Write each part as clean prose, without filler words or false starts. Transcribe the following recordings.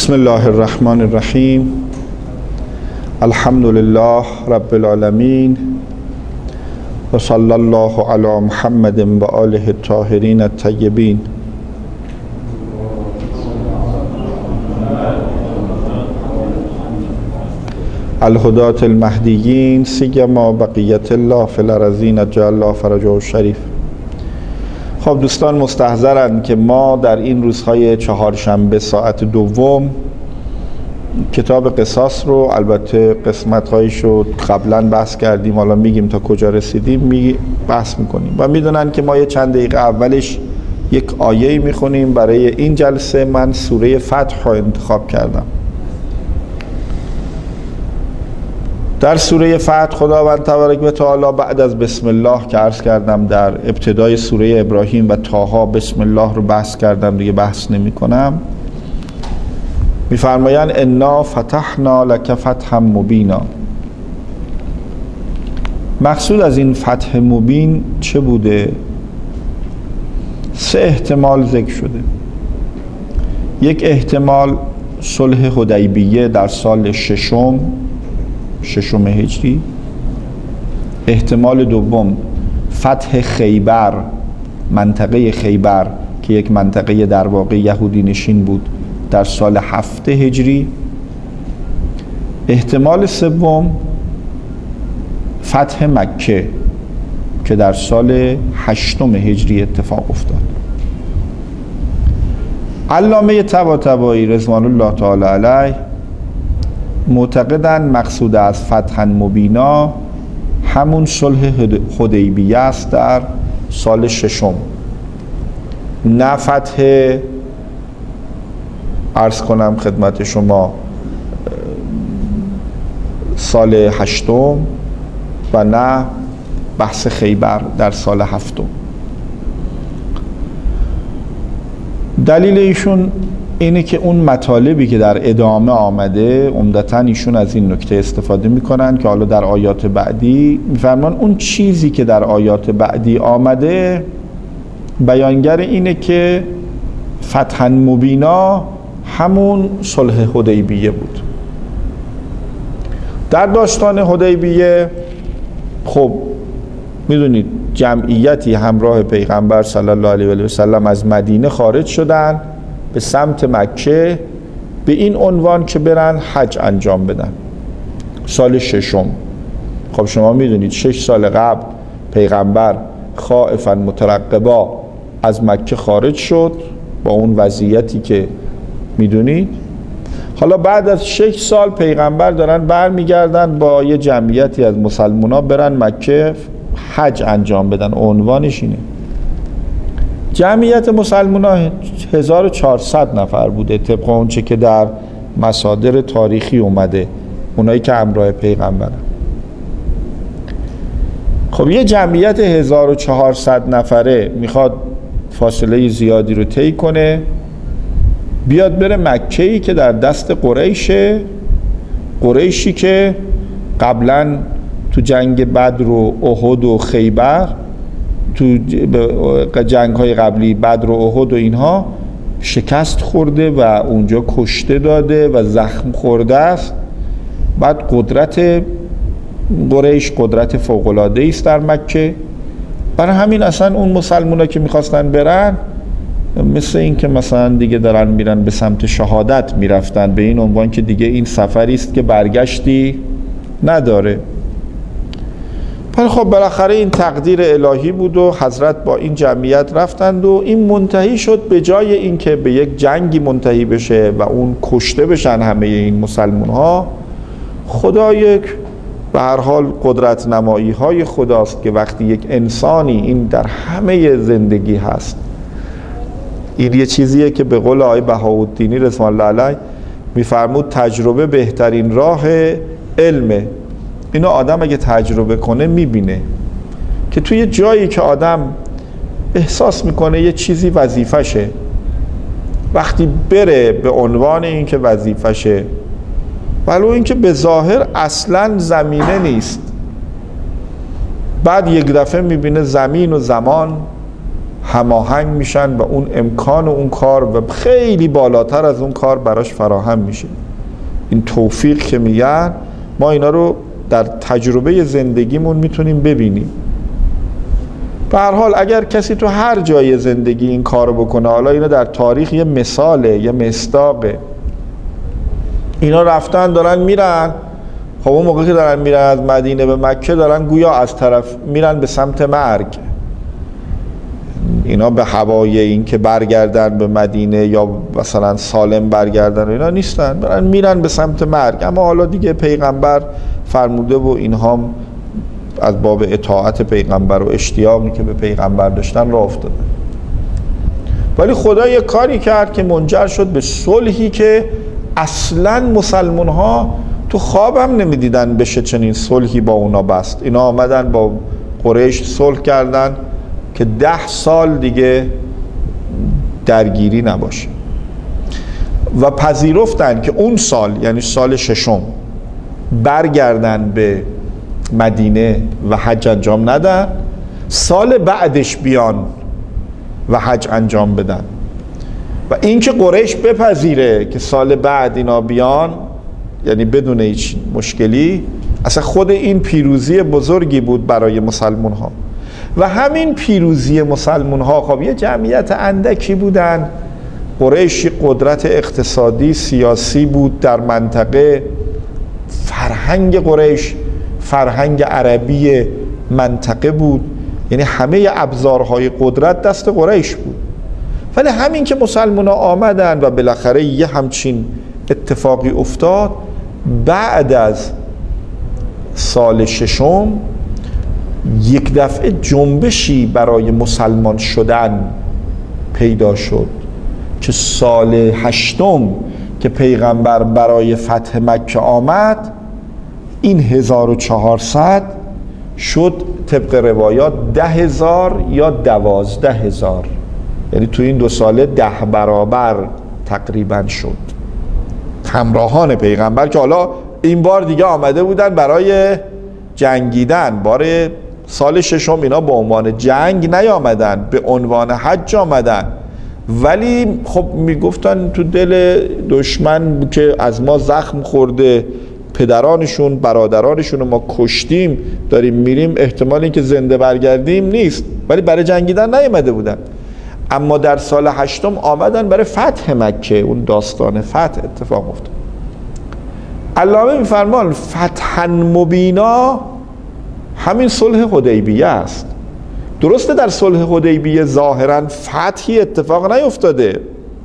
بسم الله الرحمن الرحیم. الحمد لله رب العالمین و صلی الله علی محمد و آله الطاهرین الطیبین. الهداة المهدیین سیما بقیت الله فی الارضین عجل الله فرجه الشریف. خب دوستان مستحضرند که ما در این روزهای چهارشنبه ساعت دوم کتاب قصاص رو، البته قسمت‌هایش رو قبلا بحث کردیم، حالا میگیم تا کجا رسیدیم، بحث میکنیم و میدونن که ما یه چند دقیقه اولش یک آیه میخونیم. برای این جلسه من سوره فتح رو انتخاب کردم. در سوره فتح خداوند تبارک و تعالی بعد از بسم الله که عرض کردم در ابتدای سوره ابراهیم و طه بسم الله رو بحث کردم، دیگه بحث نمی کنم، میفرمایند انا فتحنا لک فتحا مبینا. مقصود از این فتح مبین چه بوده؟ سه احتمال ذکر شده. یک احتمال صلح حدیبیه در سال ششم هجری. احتمال دوم فتح خیبر، منطقه خیبر که یک منطقه در واقع یهودی نشین بود، در سال 7 هجری. احتمال سوم فتح مکه که در سال 8 هجری اتفاق افتاد. علامه طباطبایی رضوان الله تعالی علیه معتقدند مقصود از فتح مبینا همون صلح حدیبیه است در سال 6، نه فتح عرض کنم خدمت شما سال 8 و نه بحث خیبر در سال 7. دلیل ایشون اینه که اون مطالبی که در ادامه آمده، عمدتاً ایشون از این نکته استفاده میکنن که حالا در آیات بعدی میفرمان اون چیزی که در آیات بعدی آمده بیانگر اینه که فتح مبینا همون صلح حدیبیه بود. در داستان حدیبیه خب میدونید جمعیتی همراه پیغمبر صلی الله علیه و سلم از مدینه خارج شدن به سمت مکه به این عنوان که برن حج انجام بدن. سال 6. خب شما میدونید 6 سال قبل پیغمبر خائفا مترقبا از مکه خارج شد با اون وضعیتی که میدونید. حالا بعد از 6 سال پیغمبر دارن برمیگردن با یه جمعیتی از مسلمونا برن مکه حج انجام بدن. عنوانش اینه. جمعیت مسلمان‌ها 1400 نفر بوده طبق اونچه که در مصادر تاریخی اومده، اونایی که همراه پیغمبرن. خب یه جمعیت 1400 نفره میخواد فاصله زیادی رو طی کنه، بیاد بره مکه‌ای که در دست قریشی که قبلا تو جنگ بدر و احد و خیبر، تو جنگ‌های قبلی بدر و احد و اینها شکست خورده و اونجا کشته داده و زخم خورده است. بعد قدرت قریش قدرت فوق‌العاده‌ای است در مکه. برای همین اصلا اون مسلمونا که می‌خواستن برن مثل این که مثلا دیگه دارن میرن به سمت شهادت میرفتن، به این عنوان که دیگه این سفری است که برگشتی نداره. ولی خب بالاخره این تقدیر الهی بود و حضرت با این جمعیت رفتند و این منتهی شد به جای این که به یک جنگی منتهی بشه و اون کشته بشن همه این مسلمان ها، خدا یک به هر حال قدرت نمایی های خداست که وقتی یک انسانی، این در همه زندگی هست، این یه چیزیه که به قول آقای بهاءالدینی رضوان الله علیه میفرمود تجربه بهترین راه علمه. اینو آدم اگه تجربه کنه میبینه که توی جایی که آدم احساس میکنه یه چیزی وظیفشه، وقتی بره به عنوان این که وظیفشه ولو این که به ظاهر اصلا زمینه نیست، بعد یک دفعه میبینه زمین و زمان هماهنگ میشن و اون امکان و اون کار و خیلی بالاتر از اون کار براش فراهم میشه. این توفیق که میگن ما اینا رو در تجربه زندگیمون میتونیم ببینیم. به هر حال اگر کسی تو هر جای زندگی این کار بکنه، حالا اینا در تاریخ یه مثاله، یه مصداقه، اینا رفتن دارن میرن، خب اون موقع که دارن میرن از مدینه به مکه دارن گویا از طرف میرن به سمت مرگ. اینا به هوای این که برگردن به مدینه یا مثلا سالم برگردن اینا نیستن، دارن میرن به سمت مرگ. اما حالا دیگه پیغمبر فرموده و اینها از باب اطاعت پیغمبر و اشتیاقی که به پیغمبر داشتن راه افتادن. ولی خدا یه کاری کرد که منجر شد به صلحی که اصلاً مسلمان ها تو خواب هم نمیدیدن بشه چنین صلحی با اونا بست. اینا آمدن با قریش صلح کردن که 10 سال دیگه درگیری نباشه و پذیرفتن که اون سال، یعنی سال 6، برگردن به مدینه و حج انجام ندن، سال بعدش بیان و حج انجام بدن. و این که قریش بپذیره که سال بعد اینا بیان، یعنی بدون هیچ مشکلی، اصلا خود این پیروزی بزرگی بود برای مسلمان ها. و همین پیروزی مسلمان ها، خب یه جمعیت اندکی بودن، قریش قدرت اقتصادی سیاسی بود در منطقه، فرهنگ قریش فرهنگ عربی منطقه بود، یعنی همه ابزارهای قدرت دست قریش بود. ولی همین که مسلمان ها آمدن و بالاخره یه همچین اتفاقی افتاد، بعد از سال 6 یک دفعه جنبشی برای مسلمان شدن پیدا شد که سال 8 که پیغمبر برای فتح مکه آمد، این 1400 شد طبق روایات 10,000 یا 12,000، یعنی تو این 2 ساله 10 برابر تقریبا شد. همراهان پیغمبر که حالا این بار دیگه آمده بودن برای جنگیدن، بار سال 6 اینا به عنوان جنگ نیامدن، به عنوان حج آمدن. ولی خب میگفتن تو دل دشمن که از ما زخم خورده، پدرانشون برادرانشون رو ما کشتیم، داریم میریم، احتمال این که زنده برگردیم نیست. ولی برای جنگیدن نیامده بودن. اما در سال 8 آمدن برای فتح مکه، اون داستان فتح اتفاق افتاد. علامه میفرمان فتحا مبینا همین صلح حدیبیه است. درسته در صلح حدیبیه ظاهرا فتحی اتفاق نیفتاده،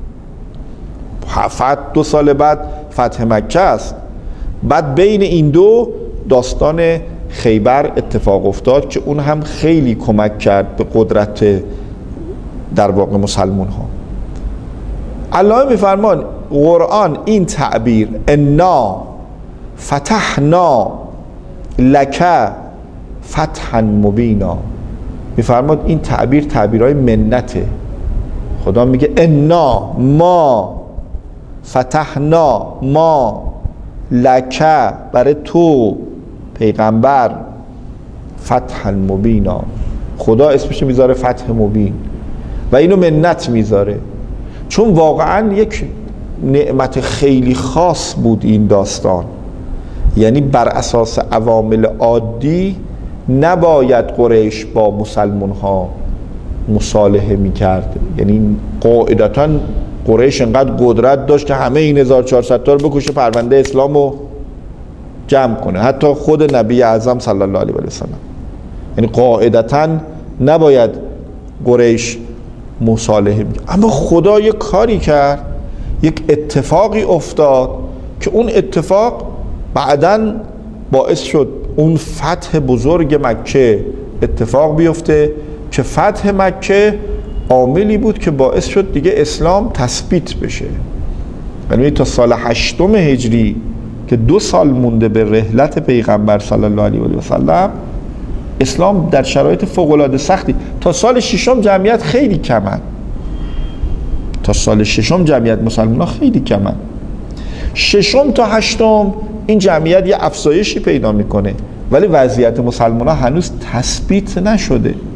فتح 2 سال بعد فتح مکه است. بعد بین این دو داستان خیبر اتفاق افتاد که اون هم خیلی کمک کرد به قدرت در واقع مسلمان ها. علامه میفرمان قرآن این تعبیر انا فتحنا لک فتحا مبینا، میفرماد این تعبیر تعبیرهای منته. خدا میگه انا ما فتحنا ما لک، برای تو پیغمبر، فتحا مبینا. خدا اسمش میذاره فتح مبین و اینو منت میذاره، چون واقعا یک نعمت خیلی خاص بود این داستان. یعنی بر اساس عوامل عادی نباید قریش با مسلمان ها مصالحه میکرد. یعنی قاعدتا قریش انقدر قدرت داشت که همه این 1400 تا رو بکشه، پرونده اسلامو جمع کنه، حتی خود نبی اعظم صلی الله علیه و سلم. یعنی قاعدتا نباید قریش مصالحه میکرد. اما خدا یک کاری کرد، یک اتفاقی افتاد که اون اتفاق بعداً باعث شد اون فتح بزرگ مکه اتفاق بیفته، که فتح مکه عاملی بود که باعث شد دیگه اسلام تثبیت بشه. یعنی تا سال 8 هجری که 2 سال مونده به رحلت پیغمبر صلی الله علیه و سلم، اسلام در شرایط فوق‌العاده سختی، تا سال 6 جمعیت خیلی کمن، تا سال 6 جمعیت مسلمان ها خیلی کمن. 6 تا 8 این جمعیت یه افزایشی پیدا میکنه، ولی وضعیت مسلمان ها هنوز تثبیت نشده.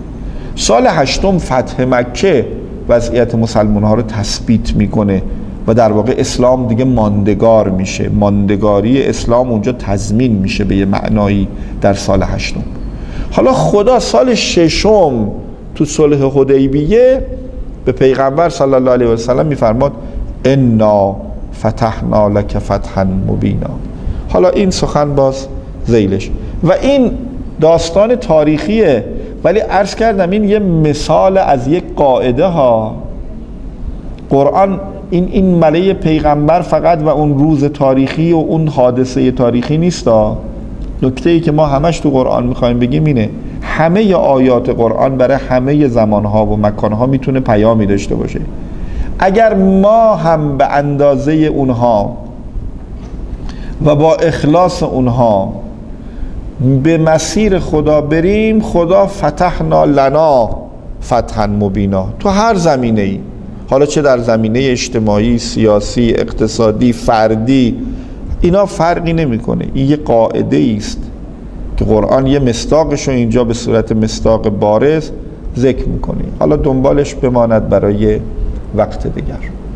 سال 8 فتح مکه وضعیت مسلمان ها رو تثبیت میکنه و در واقع اسلام دیگه ماندگار میشه، ماندگاری اسلام اونجا تضمین میشه به یه معنایی در سال 8. حالا خدا سال 6 تو صلح حدیبیه به پیغمبر صلی الله علیه و سلم میفرماد انا فتحنا لک فتحا مبینا. حالا این سخن باز ذیلش و این داستان تاریخیه، ولی عرض کردم این یه مثال از یک قاعده ها. قرآن این ملأ پیغمبر فقط و اون روز تاریخی و اون حادثه تاریخی نیستا. نکته‌ای که ما همش تو قرآن میخوایم بگیم اینه همه آیات قرآن برای همه زمانها و مکانها میتونه پیامی داشته باشه. اگر ما هم به اندازه اونها و با اخلاص اونها به مسیر خدا بریم، خدا فتحنا لنا فتحا مبینا تو هر زمینه ای، حالا چه در زمینه اجتماعی، سیاسی، اقتصادی، فردی، اینا فرقی نمیکنه. این یه قاعده است که قرآن یه مصداقش رو اینجا به صورت مصداق بارز ذکر میکنه. حالا دنبالش بماند برای وقت دیگر.